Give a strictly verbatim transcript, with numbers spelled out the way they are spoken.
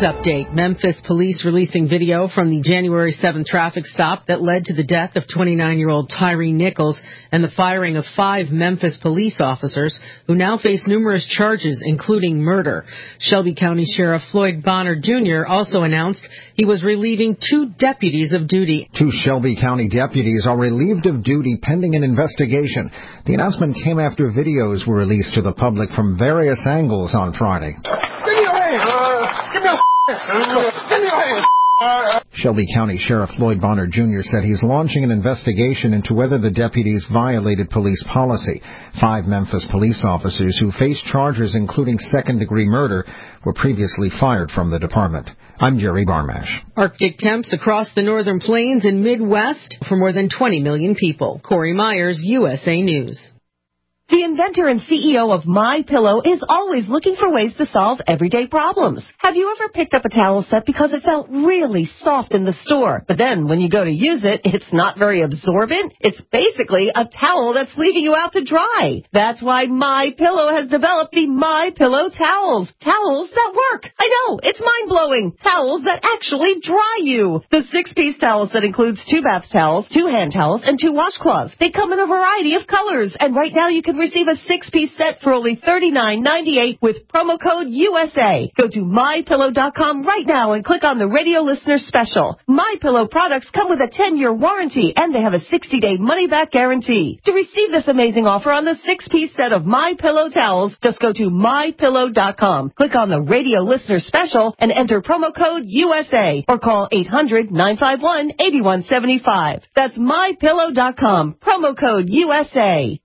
update. Memphis police releasing video from the January seventh traffic stop that led to the death of twenty-nine-year-old Tyree Nichols and the firing of five Memphis police officers who now face numerous charges, including murder. Shelby County Sheriff Floyd Bonner Junior also announced he was relieving two deputies of duty. Two Shelby County deputies are relieved of duty pending an investigation. The announcement came after videos were released to the public from various angles on Friday. Shelby County Sheriff Floyd Bonner Junior said he's launching an investigation into whether the deputies violated police policy. Five Memphis police officers who face charges including second-degree murder were previously fired from the department. I'm Jerry Barmash. Arctic temps across the northern plains and Midwest for more than twenty million people. Corey Myers, U S A News. The inventor and C E O of MyPillow is always looking for ways to solve everyday problems. Have you ever picked up a towel set because it felt really soft in the store, but then when you go to use it, it's not very absorbent? It's basically a towel that's leaving you out to dry. That's why MyPillow has developed the MyPillow towels. Towels that work. I know, it's mind-blowing. Towels that actually dry you. The six-piece towels that includes two bath towels, two hand towels, and two washcloths. They come in a variety of colors, and right now you can receive a six-piece set for only thirty-nine ninety-eight with promo code U S A. Go to my pillow dot com right now and click on the radio listener special. MyPillow products come with a ten-year warranty, and they have a sixty-day money-back guarantee. To receive this amazing offer on the six-piece set of MyPillow towels, just go to my pillow dot com, click on the radio listener special, and enter promo code U S A, or call eight hundred nine five one eight one seven five. That's my pillow dot com, promo code U S A.